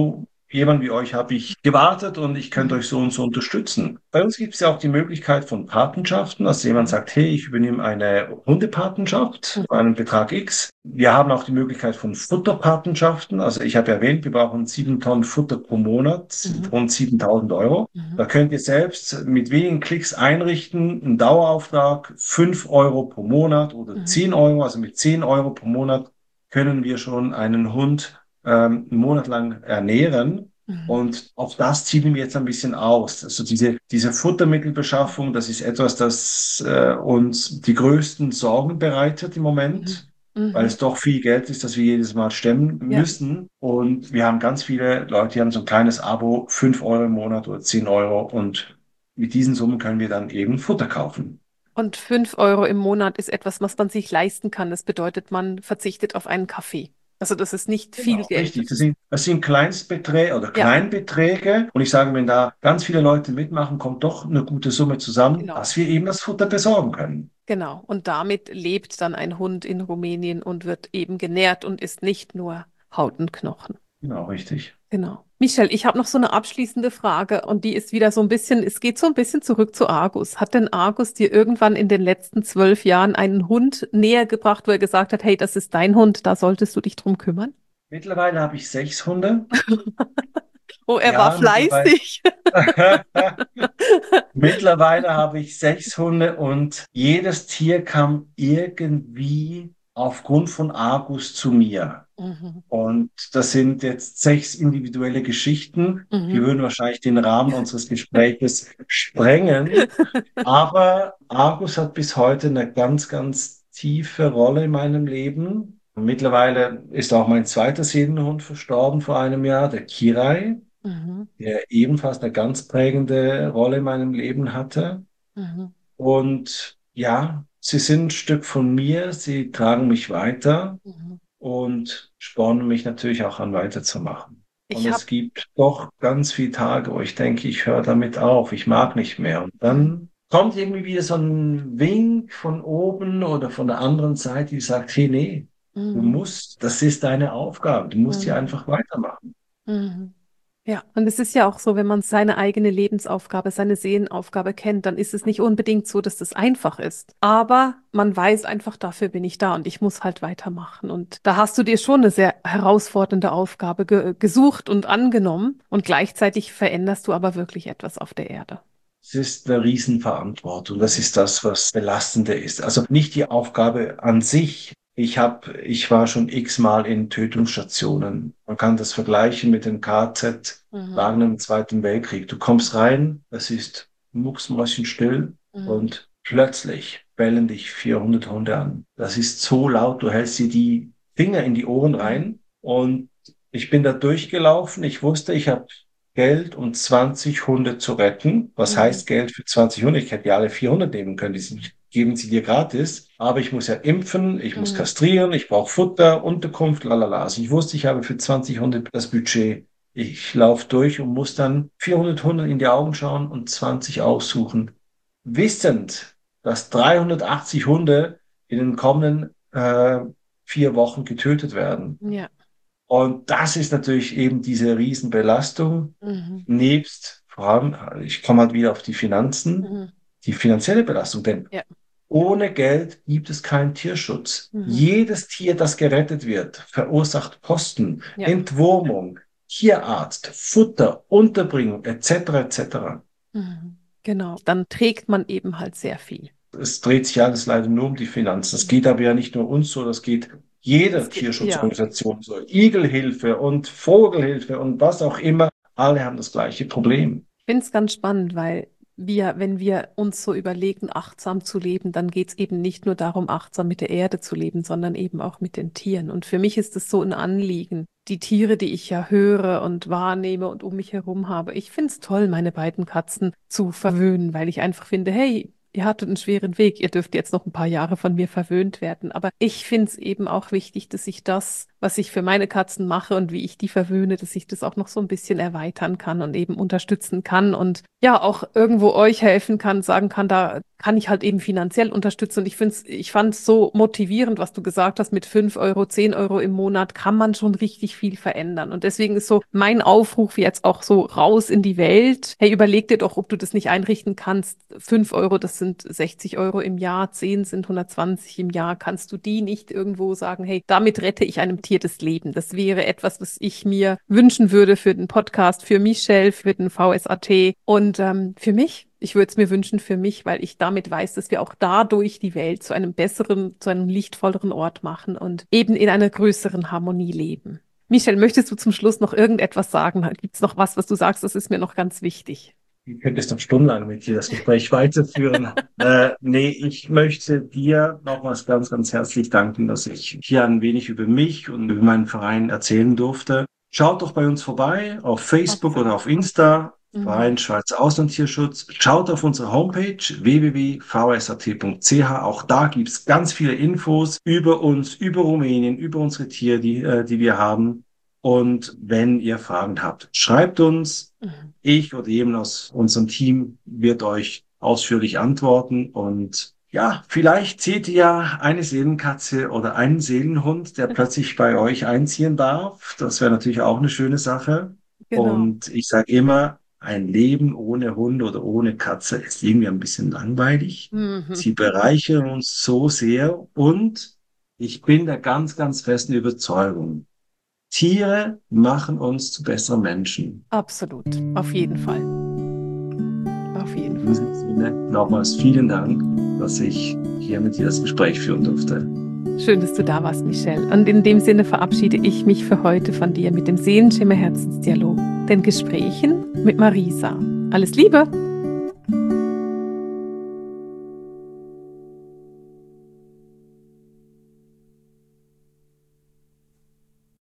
jemand wie euch habe ich gewartet und ich könnte Mhm. euch so und so unterstützen. Bei uns gibt es ja auch die Möglichkeit von Patenschaften, dass jemand Mhm. sagt, hey, ich übernehme eine Hundepatenschaft für Mhm. einen Betrag X. Wir haben auch die Möglichkeit von Futterpatenschaften. Also ich habe erwähnt, wir brauchen sieben Tonnen Futter pro Monat, Mhm. rund siebentausend Euro. Mhm. Da könnt ihr selbst mit wenigen Klicks einrichten, einen Dauerauftrag, fünf Euro pro Monat oder Mhm. zehn Euro, also mit zehn Euro pro Monat können wir schon einen Hund ähm, einen Monat lang ernähren. Mhm. Und auch das ziehen wir jetzt ein bisschen aus. Also diese, diese Futtermittelbeschaffung, das ist etwas, das äh, uns die größten Sorgen bereitet im Mhm. Moment, weil Mhm. es doch viel Geld ist, das wir jedes Mal stemmen Ja. müssen. Und wir haben ganz viele Leute, die haben so ein kleines Abo, fünf Euro im Monat oder zehn Euro. Und mit diesen Summen können wir dann eben Futter kaufen. Und fünf Euro im Monat ist etwas, was man sich leisten kann. Das bedeutet, man verzichtet auf einen Kaffee. Also das ist nicht viel Genau, Geld. richtig. Das Das ist, sind, das sind Kleinstbeträge oder ja, Kleinbeträge. Und ich sage, wenn da ganz viele Leute mitmachen, kommt doch eine gute Summe zusammen, genau, dass wir eben das Futter besorgen können. genau. Und damit lebt dann ein Hund in Rumänien und wird eben genährt und ist nicht nur Haut und Knochen. Genau, richtig. Genau. Michel, ich habe noch so eine abschließende Frage und die ist wieder so ein bisschen, es geht so ein bisschen zurück zu Argus. Hat denn Argus dir irgendwann in den letzten zwölf Jahren einen Hund näher gebracht, wo er gesagt hat, hey, das ist dein Hund, da solltest du dich drum kümmern? Mittlerweile habe ich sechs Hunde. Oh, er war Ja, mittlerweile. fleißig. Mittlerweile habe ich sechs Hunde und jedes Tier kam irgendwie aufgrund von Argus zu mir. Mhm. Und das sind jetzt sechs individuelle Geschichten. Die Mhm. würden wahrscheinlich den Rahmen unseres Gespräches sprengen. Aber Argus hat bis heute eine ganz, ganz tiefe Rolle in meinem Leben. Mittlerweile ist auch mein zweiter Seelenhund verstorben vor einem Jahr, der Kirai, Mhm. der ebenfalls eine ganz prägende Rolle in meinem Leben hatte. Mhm. Und ja, sie sind ein Stück von mir, sie tragen mich weiter Mhm. und spornen mich natürlich auch an, weiterzumachen. Und Ich habe, es gibt doch ganz viele Tage, wo ich denke, ich höre damit auf, ich mag nicht mehr. Und mhm. dann kommt irgendwie wieder so ein Wink von oben oder von der anderen Seite, die sagt, hey, nee, du Mhm. musst, das ist deine Aufgabe, du musst hier Mhm. einfach weitermachen. Mhm. Ja, und es ist ja auch so, wenn man seine eigene Lebensaufgabe, seine Seelenaufgabe kennt, dann ist es nicht unbedingt so, dass das einfach ist. Aber man weiß einfach, dafür bin ich da und ich muss halt weitermachen. Und da hast du dir schon eine sehr herausfordernde Aufgabe ge gesucht und angenommen. Und gleichzeitig veränderst du aber wirklich etwas auf der Erde. Es ist eine Riesenverantwortung. Das ist das, was belastende ist. Also nicht die Aufgabe an sich. Ich habe, ich war schon x-mal in Tötungsstationen. Man kann das vergleichen mit den K Mhm. Z-Lagern im Zweiten Weltkrieg. Du kommst rein, es ist mucksmäuschenstill Mhm. und plötzlich bellen dich vierhundert Hunde an. Das ist so laut, du hältst dir die Finger in die Ohren Mhm. rein und ich bin da durchgelaufen. Ich wusste, ich habe Geld, um zwanzig Hunde zu retten. Was Mhm. heißt Geld für zwanzig Hunde? Ich hätte ja alle vierhundert nehmen können. Die sind, geben sie dir gratis. Aber ich muss ja impfen, ich muss Mhm. kastrieren, ich brauche Futter, Unterkunft, lalala. Also ich wusste, ich habe für zwanzig Hunde das Budget. Ich laufe durch und muss dann vierhundert Hunde in die Augen schauen und zwanzig aussuchen. Wissend, dass dreihundertachtzig Hunde in den kommenden äh, vier Wochen getötet werden. Ja. Und das ist natürlich eben diese Riesenbelastung, Mhm. nebst, vor allem, ich komme halt wieder auf die Finanzen, Mhm. die finanzielle Belastung, denn Ja. ohne Geld gibt es keinen Tierschutz. Mhm. Jedes Tier, das gerettet wird, verursacht Kosten, Ja. Entwurmung, Tierarzt, Futter, Unterbringung, et cetera et cetera. Mhm. Genau. Dann trägt man eben halt sehr viel. Es dreht sich alles leider nur um die Finanzen. Das Mhm. geht aber ja nicht nur uns so, das geht jeder Das geht, ja. Tierschutzorganisation so. Igelhilfe und Vogelhilfe und was auch immer. Alle haben das gleiche Problem. Ich finde es ganz spannend, weil wir, wenn wir uns so überlegen, achtsam zu leben, dann geht es eben nicht nur darum, achtsam mit der Erde zu leben, sondern eben auch mit den Tieren. Und für mich ist es so ein Anliegen, die Tiere, die ich ja höre und wahrnehme und um mich herum habe. Ich finde es toll, meine beiden Katzen zu verwöhnen, weil ich einfach finde, hey, ihr hattet einen schweren Weg, ihr dürft jetzt noch ein paar Jahre von mir verwöhnt werden. Aber ich finde es eben auch wichtig, dass ich das, was ich für meine Katzen mache und wie ich die verwöhne, dass ich das auch noch so ein bisschen erweitern kann und eben unterstützen kann. Und ja auch irgendwo euch helfen kann, sagen kann, da kann ich halt eben finanziell unterstützen. Und ich finde ich fand es so motivierend, was du gesagt hast, mit fünf Euro, zehn Euro im Monat kann man schon richtig viel verändern. Und deswegen ist so mein Aufruf jetzt auch so raus in die Welt. Hey, überleg dir doch, ob du das nicht einrichten kannst. Fünf Euro, das sind sechzig Euro im Jahr, zehn sind hundertzwanzig im Jahr. Kannst du die nicht irgendwo sagen, hey, damit rette ich einem Tier das Leben? Das wäre etwas, was ich mir wünschen würde für den Podcast, für Michelle, für den V S A T und ähm, für mich. Ich würde es mir wünschen für mich, weil ich damit weiß, dass wir auch dadurch die Welt zu einem besseren, zu einem lichtvolleren Ort machen und eben in einer größeren Harmonie leben. Michelle, möchtest du zum Schluss noch irgendetwas sagen? Gibt es noch was, was du sagst? Das ist mir noch ganz wichtig. Ich könnte jetzt noch stundenlang mit dir das Gespräch weiterführen. äh, nee, ich möchte dir nochmals ganz, ganz herzlich danken, dass ich hier ein wenig über mich und über meinen Verein erzählen durfte. Schaut doch bei uns vorbei auf Facebook oder auf Insta. Mhm. Verein Schweizer Auslandtierschutz. Schaut auf unsere Homepage w w w punkt v s a t punkt c h. Auch da gibt's ganz viele Infos über uns, über Rumänien, über unsere Tiere, die, äh, die wir haben. Und wenn ihr Fragen habt, schreibt uns. Mhm. Ich oder jemand aus unserem Team wird euch ausführlich antworten. Und ja, vielleicht seht ihr ja eine Seelenkatze oder einen Seelenhund, der plötzlich bei euch einziehen darf. Das wäre natürlich auch eine schöne Sache. Genau. Und ich sage immer, ein Leben ohne Hund oder ohne Katze ist irgendwie ein bisschen langweilig. Mhm. Sie bereichern uns so sehr und ich bin der ganz, ganz festen Überzeugung, Tiere machen uns zu besseren Menschen. Absolut, auf jeden Fall. Auf jeden Fall. In diesem Sinne nochmals vielen Dank, dass ich hier mit dir das Gespräch führen durfte. Schön, dass du da warst, Michelle. Und in dem Sinne verabschiede ich mich für heute von dir mit dem Seelenschimmer Herzensdialog, den Gesprächen mit Marisa. Alles Liebe!